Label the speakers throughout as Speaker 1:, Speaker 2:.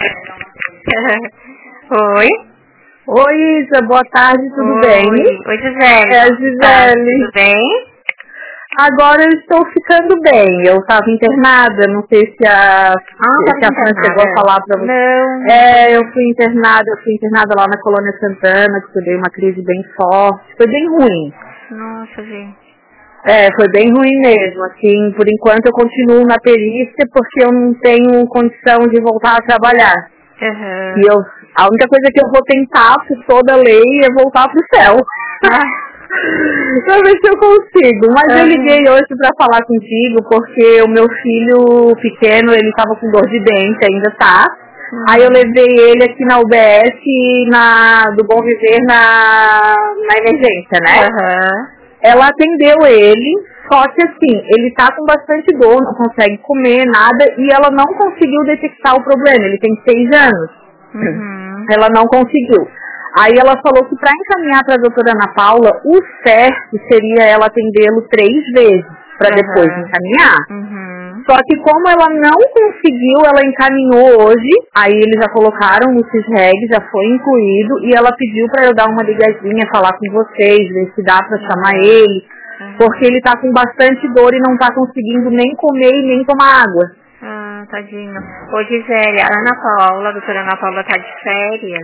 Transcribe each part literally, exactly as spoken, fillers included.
Speaker 1: Oi?
Speaker 2: Oi, Isa, boa tarde, tudo
Speaker 1: Oi.
Speaker 2: bem?
Speaker 1: Oi, Gisele.
Speaker 2: É, Gisele.
Speaker 1: Tudo bem?
Speaker 2: Agora eu estou ficando bem. Eu estava internada, não sei se a,
Speaker 1: Ah,
Speaker 2: se a Fran chegou a falar pra você.
Speaker 1: Não.
Speaker 2: É, eu fui internada, eu fui internada lá na Colônia Santana, que eu dei uma crise bem forte. Foi bem ruim.
Speaker 1: Nossa, gente.
Speaker 2: É, foi bem ruim mesmo. Assim, por enquanto eu continuo na perícia porque eu não tenho condição de voltar a trabalhar.
Speaker 1: Uhum.
Speaker 2: E eu, a única coisa que eu vou tentar, por toda a lei, é voltar pro céu.
Speaker 1: Ah.
Speaker 2: Pra ver se eu consigo. Mas uhum. eu liguei hoje pra falar contigo porque o meu filho pequeno, ele tava com dor de dente, ainda tá. Uhum. Aí eu levei ele aqui na U B S na, do Bom Viver na, na emergência, né?
Speaker 1: Uhum.
Speaker 2: Ela atendeu ele, só que assim, ele tá com bastante dor, não consegue comer, nada, e ela não conseguiu detectar o problema. Ele tem seis anos.
Speaker 1: Uhum.
Speaker 2: Ela não conseguiu. Aí ela falou que para encaminhar para a doutora Ana Paula, o certo seria ela atendê-lo três vezes, para
Speaker 1: uhum.
Speaker 2: depois encaminhar.
Speaker 1: Uhum.
Speaker 2: Só que como ela não conseguiu, ela encaminhou hoje, aí eles já colocaram no CISREG, já foi incluído, e ela pediu para eu dar uma ligadinha, falar com vocês, ver se dá para uhum. chamar ele, uhum. porque ele tá com bastante dor e não tá conseguindo nem comer e nem tomar água.
Speaker 1: Ah, tadinho. Ô, Gisele, a Ana Paula, a doutora Ana Paula tá de férias.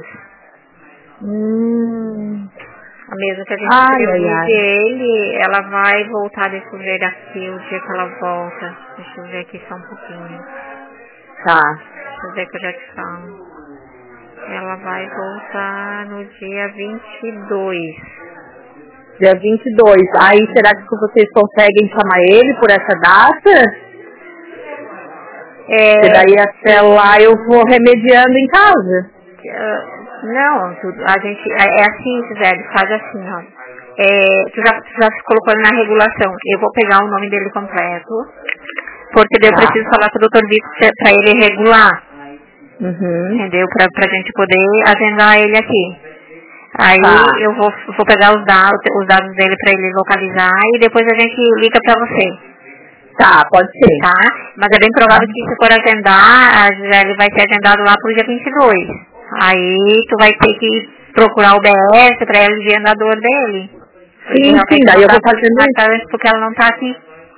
Speaker 2: Hum...
Speaker 1: A mesma que a gente
Speaker 2: ai,
Speaker 1: priorize
Speaker 2: ai, ai.
Speaker 1: ele, ela vai voltar, deixa eu ver aqui o dia que ela volta. Deixa eu ver aqui só um pouquinho.
Speaker 2: Tá.
Speaker 1: Deixa eu ver que eu já te falo. Ela vai voltar no dia vinte e dois.
Speaker 2: Dia vinte e dois. Aí, será que vocês conseguem chamar ele por essa data?
Speaker 1: É,
Speaker 2: e daí até lá eu vou remediando em casa.
Speaker 1: Uh, não, tudo, a gente, é, é assim, Gisele, faz assim, ó. É, tu, já, tu já se colocou na regulação. Eu vou pegar o nome dele completo, porque daí eu
Speaker 2: Tá.
Speaker 1: preciso falar com o doutor Vitor pra ele regular.
Speaker 2: Uhum.
Speaker 1: Entendeu? Pra, pra gente poder agendar ele aqui. Aí
Speaker 2: Tá.
Speaker 1: eu vou, vou pegar os dados, os dados dele pra ele localizar e depois a gente liga pra você.
Speaker 2: Tá, pode ser.
Speaker 1: Tá? Mas é bem provável que se for agendar, a Gisele vai ser agendado lá pro dia vinte e dois. Aí tu vai ter que procurar o B S pra ela ver a dor dele.
Speaker 2: Sim, sim, daí eu vou fazendo
Speaker 1: isso. Porque ela não tá aqui.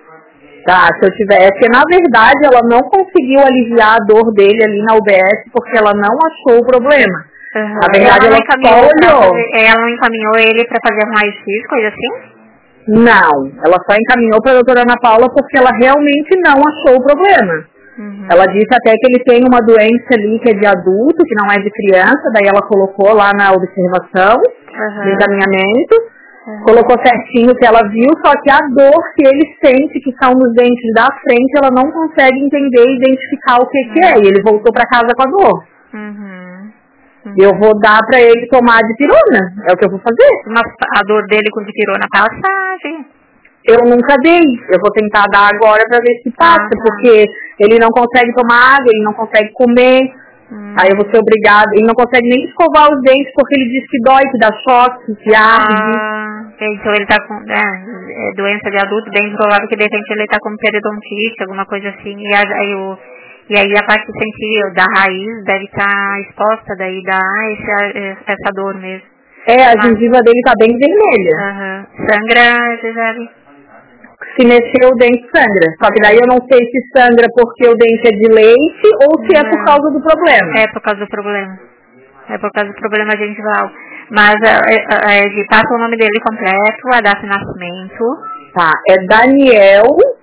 Speaker 2: Tá, se eu tiver... É porque na verdade ela não conseguiu aliviar a dor dele ali na U B S porque ela não achou o problema.
Speaker 1: Uhum.
Speaker 2: Na verdade ela,
Speaker 1: ela
Speaker 2: só olhou.
Speaker 1: Fazer, ela não encaminhou ele pra fazer um raio-x, coisa assim?
Speaker 2: Não, ela só encaminhou pra doutora Ana Paula porque ela realmente não achou o problema. Uhum. Ela disse até que ele tem uma doença ali que é de adulto, que não é de criança, daí ela colocou lá na observação, uhum. no encaminhamento, uhum. colocou certinho que ela viu, só que a dor que ele sente, que são nos dentes da frente, ela não consegue entender e identificar o que, uhum. que é, e ele voltou pra casa com a dor.
Speaker 1: Uhum. Uhum.
Speaker 2: Eu vou dar pra ele tomar dipirona, é o que eu vou fazer.
Speaker 1: Mas a dor dele com dipirona passagem.
Speaker 2: Eu nunca dei, eu vou tentar dar agora pra ver se passa, ah, tá. porque ele não consegue tomar água, ele não consegue comer, hum. aí eu vou ser obrigada, ele não consegue nem escovar os dentes porque ele diz que dói, que dá choque, que arde.
Speaker 1: Ah, então ele tá com é, é doença de adulto, bem provável que de repente ele tá com periodontite, alguma coisa assim, e aí, o, e aí a parte sensível da raiz deve estar tá exposta, daí dá esse, essa dor mesmo.
Speaker 2: É, a Mas, gengiva dele tá bem vermelha.
Speaker 1: Uh-huh. Sangra, Gisele?
Speaker 2: Se mexer o dente sangra. Só que daí eu não sei se sangra porque o dente é de leite ou se não. é por causa do problema.
Speaker 1: É por causa do problema. É por causa do problema gengival. Mas é, é, é, passa o nome dele completo, a data de nascimento.
Speaker 2: Tá, é Daniel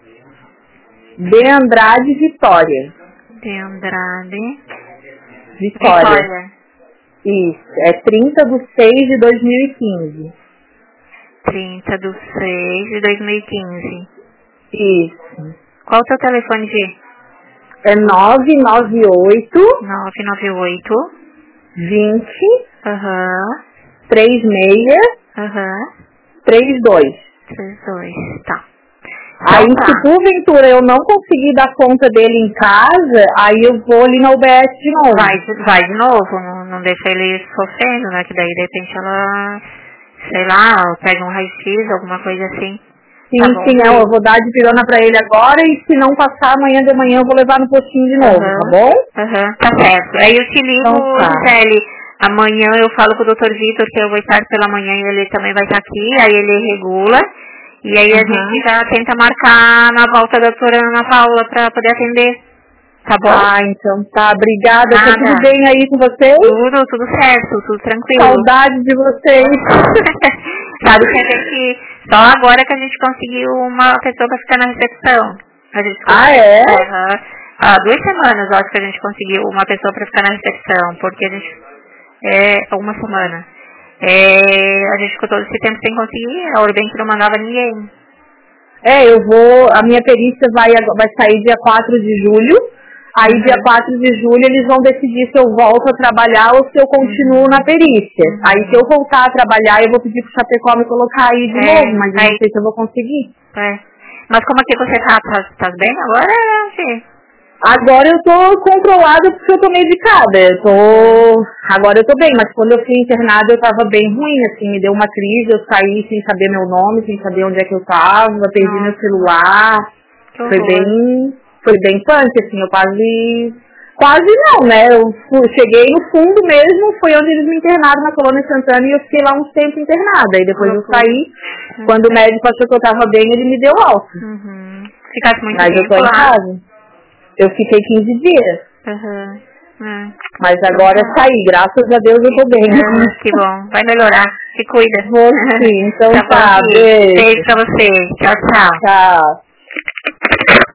Speaker 2: de Andrade Vitória.
Speaker 1: De Andrade
Speaker 2: Vitória.
Speaker 1: Vitória.
Speaker 2: Isso, é trinta de seis de dois mil e quinze.
Speaker 1: trinta de seis de dois mil e quinze.
Speaker 2: Isso.
Speaker 1: Qual o teu telefone, G?
Speaker 2: É nove nove oito
Speaker 1: nove nove oito
Speaker 2: vinte
Speaker 1: Aham.
Speaker 2: trinta e seis
Speaker 1: Aham.
Speaker 2: trinta e dois.
Speaker 1: trinta e dois, tá.
Speaker 2: Aí,
Speaker 1: então, tá.
Speaker 2: se porventura eu não conseguir dar conta dele em casa, aí eu vou ali na U B S de novo.
Speaker 1: Vai, vai de novo, não, não deixa ele sofrendo, né? Que daí, de repente, ela, sei lá, pega um raio-x, alguma coisa assim.
Speaker 2: Sim, tá sim, eu vou dar de pirona pra ele agora e se não passar amanhã de manhã eu vou levar no postinho de novo, uhum. tá bom?
Speaker 1: Aham, uhum. Tá certo. Aí eu te ligo, então, tá. Gisele, amanhã eu falo com o doutor Vitor que eu vou estar pela manhã e ele também vai estar aqui, aí ele regula. E aí uhum. a gente já tenta marcar na volta da doutora Ana Paula pra poder atender. Tá bom?
Speaker 2: Ah, então tá. Obrigada. Nada. Tá tudo bem aí com vocês?
Speaker 1: Tudo, tudo certo, tudo tranquilo.
Speaker 2: Saudade de vocês.
Speaker 1: Sabe que a gente, só agora que a gente conseguiu uma pessoa pra ficar na recepção. A gente
Speaker 2: ah, é?
Speaker 1: Uh, há duas semanas, eu acho que a gente conseguiu uma pessoa pra ficar na recepção, porque a gente, é, uma semana. É, a gente ficou todo esse tempo sem conseguir, a Urbank não mandava ninguém.
Speaker 2: É, eu vou, a minha perícia vai, vai sair dia quatro de julho. Aí, uhum. dia quatro de julho, eles vão decidir se eu volto a trabalhar ou se eu continuo uhum. na perícia. Uhum. Aí, se eu voltar a trabalhar, eu vou pedir pro Chapecó me colocar aí de é, novo, mas eu aí, não sei se eu vou conseguir.
Speaker 1: É. Mas como é que você tá? Tá, tá bem agora? Sim.
Speaker 2: Agora eu tô controlada porque eu tô medicada. Eu tô... Agora eu tô bem, mas quando eu fui internada eu tava bem ruim, assim, me deu uma crise, eu saí sem saber meu nome, sem saber onde é que eu tava, perdi Nossa. meu celular. Foi bem... Foi bem punk, assim, eu quase... Quase não, né? Eu cheguei no fundo mesmo, foi onde eles me internaram na Colônia Santana e eu fiquei lá uns tempos internada. E depois uhum. eu saí, uhum. quando o médico achou que eu tava bem, ele me deu alta.
Speaker 1: Uhum. Ficasse muito
Speaker 2: Mas
Speaker 1: tempo
Speaker 2: eu tô
Speaker 1: lá.
Speaker 2: em casa. Eu fiquei quinze dias.
Speaker 1: Uhum. Uhum.
Speaker 2: Mas agora eu saí, graças a Deus eu tô bem.
Speaker 1: Uhum. Que bom, vai melhorar. Se cuida.
Speaker 2: Vou sim, então tá,
Speaker 1: tá
Speaker 2: beijo.
Speaker 1: Beijo pra você. Tchau, tchau.
Speaker 2: Tchau.